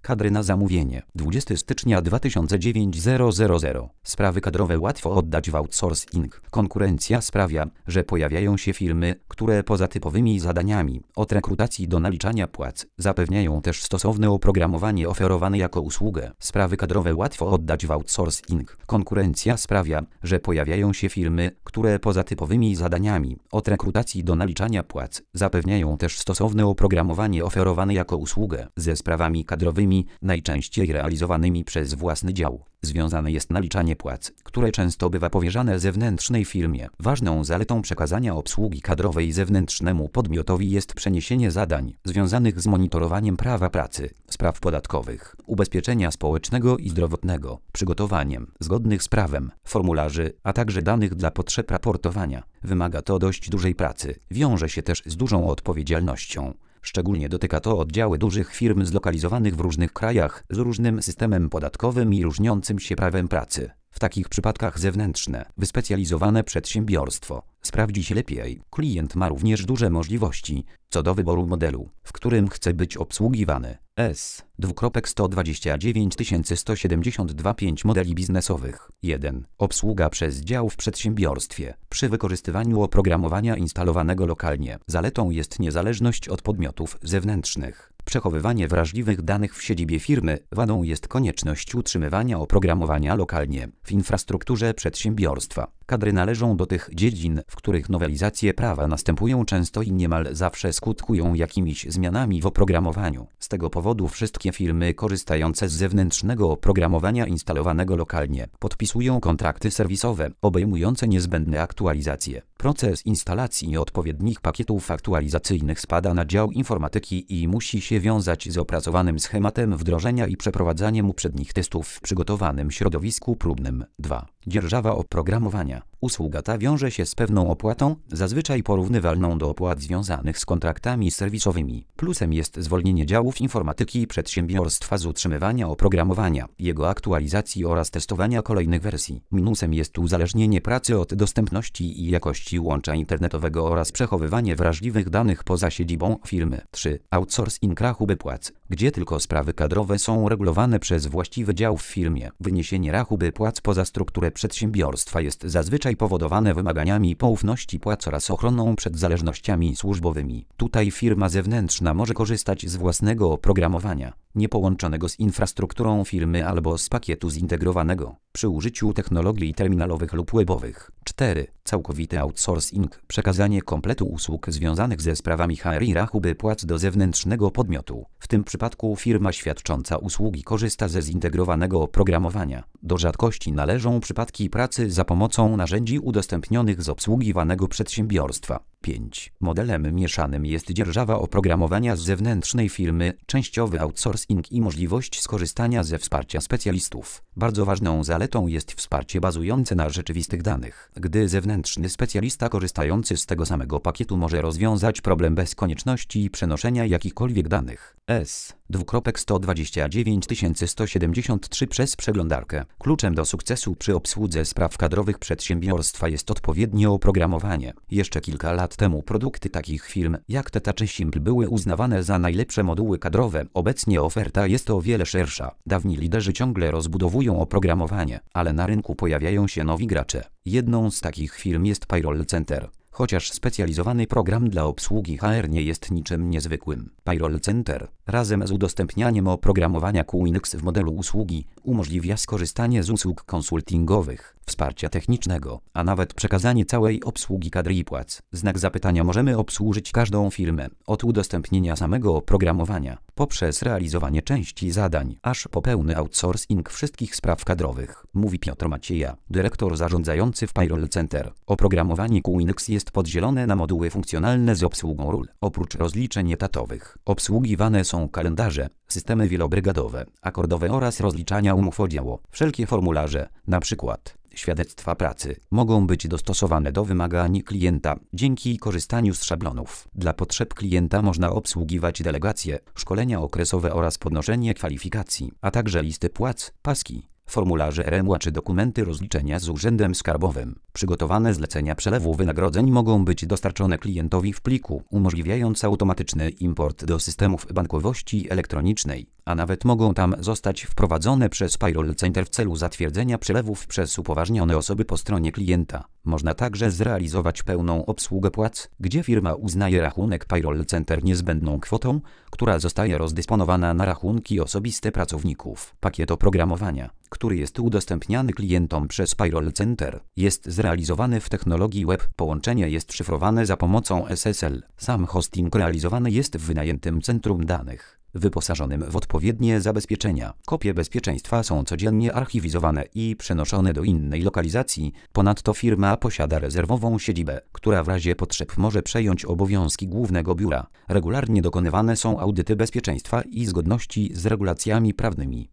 Kadry na zamówienie. 20 stycznia 2009 000. Sprawy kadrowe łatwo oddać w outsourcing. Konkurencja sprawia, że pojawiają się firmy, które poza typowymi zadaniami od rekrutacji do naliczania płac zapewniają też stosowne oprogramowanie oferowane jako usługę. Sprawy kadrowe łatwo oddać w outsourcing. Konkurencja sprawia, że pojawiają się firmy, które poza typowymi zadaniami od rekrutacji do naliczania płac zapewniają też stosowne oprogramowanie oferowane jako usługę. Ze sprawami kadrowymi, najczęściej realizowanymi przez własny dział, związane jest naliczanie płac, które często bywa powierzane zewnętrznej firmie. Ważną zaletą przekazania obsługi kadrowej zewnętrznemu podmiotowi jest przeniesienie zadań związanych z monitorowaniem prawa pracy, spraw podatkowych, ubezpieczenia społecznego i zdrowotnego, przygotowaniem zgodnych z prawem formularzy, a także danych dla potrzeb raportowania. Wymaga to dość dużej pracy, wiąże się też z dużą odpowiedzialnością. Szczególnie dotyka to oddziały dużych firm zlokalizowanych w różnych krajach z różnym systemem podatkowym i różniącym się prawem pracy. W takich przypadkach zewnętrzne, wyspecjalizowane przedsiębiorstwo sprawdzi się lepiej. Klient ma również duże możliwości co do wyboru modelu, w którym chce być obsługiwany. S.129 5 modeli biznesowych. 1. Obsługa przez dział w przedsiębiorstwie przy wykorzystywaniu oprogramowania instalowanego lokalnie. Zaletą jest niezależność od podmiotów zewnętrznych. Przechowywanie wrażliwych danych w siedzibie firmy. Wadą jest konieczność utrzymywania oprogramowania lokalnie w infrastrukturze przedsiębiorstwa. Kadry należą do tych dziedzin, w których nowelizacje prawa następują często i niemal zawsze skutkują jakimiś zmianami w oprogramowaniu. Z tego powodu wszystkie firmy korzystające z zewnętrznego oprogramowania instalowanego lokalnie podpisują kontrakty serwisowe obejmujące niezbędne aktualizacje. Proces instalacji odpowiednich pakietów aktualizacyjnych spada na dział informatyki i musi się wiązać z opracowanym schematem wdrożenia i przeprowadzaniem uprzednich testów w przygotowanym środowisku próbnym. 2. Dzierżawa oprogramowania. Usługa ta wiąże się z pewną opłatą, zazwyczaj porównywalną do opłat związanych z kontraktami serwisowymi. Plusem jest zwolnienie działów informatyki przedsiębiorstwa z utrzymywania oprogramowania, jego aktualizacji oraz testowania kolejnych wersji. Minusem jest uzależnienie pracy od dostępności i jakości łącza internetowego oraz przechowywanie wrażliwych danych poza siedzibą firmy. 3. Outsourcing rachuby płac, gdzie tylko sprawy kadrowe są regulowane przez właściwy dział w firmie. Wyniesienie rachuby płac poza strukturę przedsiębiorstwa jest zazwyczaj powodowane wymaganiami poufności płac oraz ochroną przed zależnościami służbowymi. Tutaj firma zewnętrzna może korzystać z własnego oprogramowania, niepołączonego z infrastrukturą firmy albo z pakietu zintegrowanego, przy użyciu technologii terminalowych lub webowych. 4. Całkowity outsourcing. Przekazanie kompletu usług związanych ze sprawami HR i rachuby płac do zewnętrznego podmiotu. W tym przypadku firma świadcząca usługi korzysta ze zintegrowanego oprogramowania. Do rzadkości należą przypadki pracy za pomocą narzędzi udostępnionych z obsługiwanego przedsiębiorstwa. 5. Modelem mieszanym jest dzierżawa oprogramowania z zewnętrznej firmy, częściowy outsourcing i możliwość skorzystania ze wsparcia specjalistów. Bardzo ważną zaletą jest wsparcie bazujące na rzeczywistych danych, gdy zewnętrzny specjalista korzystający z tego samego pakietu może rozwiązać problem bez konieczności przenoszenia jakichkolwiek danych. S.129 173 przez przeglądarkę. Kluczem do sukcesu przy obsłudze spraw kadrowych przedsiębiorstwa jest odpowiednie oprogramowanie. Jeszcze kilka lat temu produkty takich firm jak Teta czy Simple były uznawane za najlepsze moduły kadrowe. Obecnie oferta jest o wiele szersza. Dawni liderzy ciągle rozbudowują oprogramowanie, ale na rynku pojawiają się nowi gracze. Jedną z takich firm jest Payroll Center. Chociaż specjalizowany program dla obsługi HR nie jest niczym niezwykłym. Payroll Center, razem z udostępnianiem oprogramowania QNX w modelu usługi, umożliwia skorzystanie z usług konsultingowych, wsparcia technicznego, a nawet przekazanie całej obsługi kadry i płac. Znak zapytania: możemy obsłużyć każdą firmę, od udostępnienia samego oprogramowania, poprzez realizowanie części zadań, aż po pełny outsourcing wszystkich spraw kadrowych, mówi Piotr Macieja, dyrektor zarządzający w Payroll Center. Oprogramowanie QNX jest podzielone na moduły funkcjonalne z obsługą ról. Oprócz rozliczeń etatowych, obsługiwane są kalendarze, systemy wielobrygadowe, akordowe oraz rozliczania umów o dzieło. Wszelkie formularze, np. świadectwa pracy, mogą być dostosowane do wymagań klienta dzięki korzystaniu z szablonów. Dla potrzeb klienta można obsługiwać delegacje, szkolenia okresowe oraz podnoszenie kwalifikacji, a także listy płac, paski, formularze RMA czy dokumenty rozliczenia z Urzędem Skarbowym. Przygotowane zlecenia przelewu wynagrodzeń mogą być dostarczone klientowi w pliku, umożliwiając automatyczny import do systemów bankowości elektronicznej, a nawet mogą tam zostać wprowadzone przez Payroll Center w celu zatwierdzenia przelewów przez upoważnione osoby po stronie klienta. Można także zrealizować pełną obsługę płac, gdzie firma uznaje rachunek Payroll Center niezbędną kwotą, która zostaje rozdysponowana na rachunki osobiste pracowników. Pakiet oprogramowania, który jest udostępniany klientom przez Payroll Center, jest zrealizowany w technologii web. Połączenie jest szyfrowane za pomocą SSL. Sam hosting realizowany jest w wynajętym centrum danych, wyposażonym w odpowiednie zabezpieczenia. Kopie bezpieczeństwa są codziennie archiwizowane i przenoszone do innej lokalizacji. Ponadto firma posiada rezerwową siedzibę, która w razie potrzeb może przejąć obowiązki głównego biura. Regularnie dokonywane są audyty bezpieczeństwa i zgodności z regulacjami prawnymi.